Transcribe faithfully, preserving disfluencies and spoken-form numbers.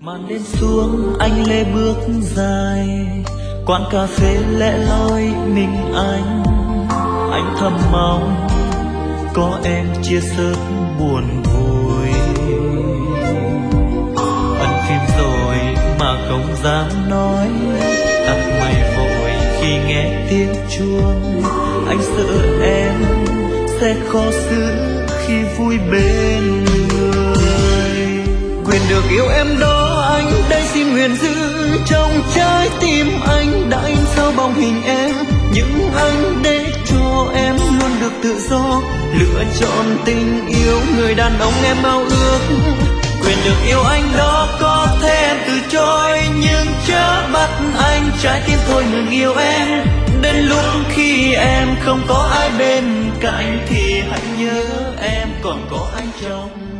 Màn đêm xuống anh lê bước dài, quán cà phê lẻ loi mình anh. Anh thầm mong có em chia sớt buồn vui. Ân phim rồi mà không dám nói, tắt mày vội khi nghe tiếng chuông. Anh sợ em sẽ khó xử khi vui bên người. Quyền được yêu em đó anh đây xin nguyện giữ trong trái tim anh, đã in sâu bóng hình em. Nhưng anh để cho em luôn được tự do lựa chọn tình yêu người đàn ông em ao ước. Quyền được yêu anh đó có thể em từ chối, nhưng chớ bắt anh trái tim thôi ngừng yêu em. Đến lúc khi em không có ai bên cạnh thì hãy nhớ em còn có anh trong